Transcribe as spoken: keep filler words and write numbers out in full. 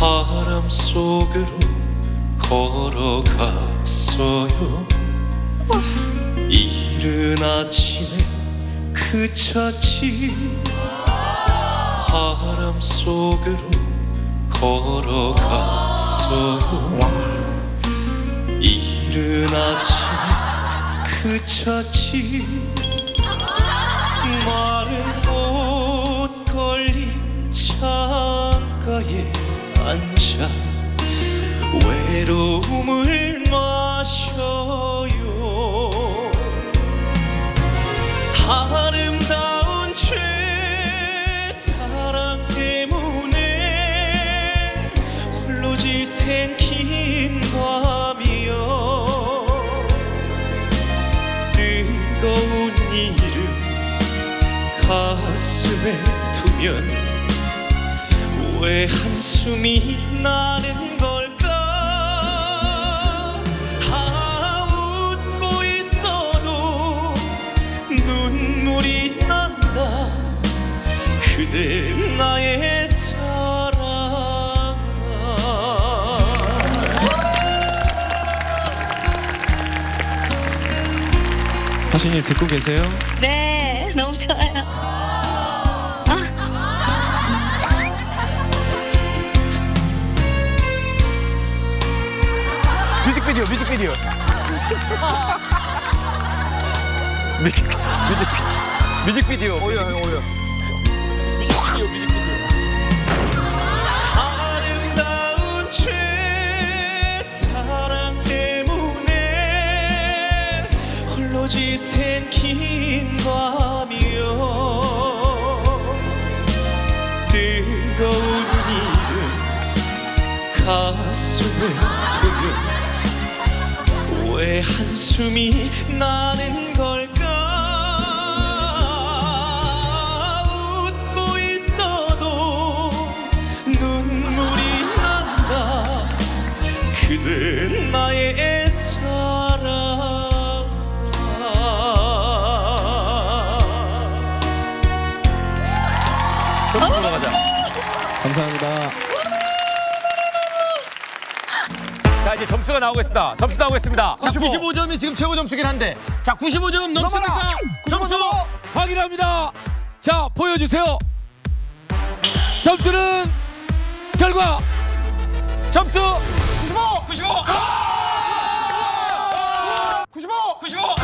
바람 속으로 걸어갔어요. 이른 아침에 그쳤지. 바람 속으로 걸어갔어요. 이른 아침에 그쳤지. 마른 꽃 걸린 창가에 앉아 외로움을 마셔요. 아름다운 최사랑 때문에 홀로 지샌 긴 밤이여. 뜨거운 이를 가슴에 두면 왜 한숨이 나는 걸까? 아, 웃고 있어도 눈물이 난다. 그대 나의 사랑아. 하신님 듣고 계세요? 네, 너무 좋아요. 뮤직비디오 뮤직비디오 뮤직 뮤직비디오 뮤직비디오 오야 오야 뮤직비디오 뮤직비디오 아름다운 최사랑 때문에 홀로 지샌 긴 밤이여. 뜨거운 이를 가슴에 두면 왜 한숨이 나는 걸까? 웃고 있어도 눈물이 난다. 그대 나의 사랑아. 점수 보러 가자. 감사합니다. 자, 이제 점수가 나오겠습니다. 점수 나오겠습니다. 자, 구십오. 구십오 점이 지금 최고 점수긴 한데, 자, 구십오 점 넘습니까? 넘어라. 점수 넘어. 확인합니다. 자, 보여주세요. 점수는 결과 점수 구십오 구십오. 구십오 구십오.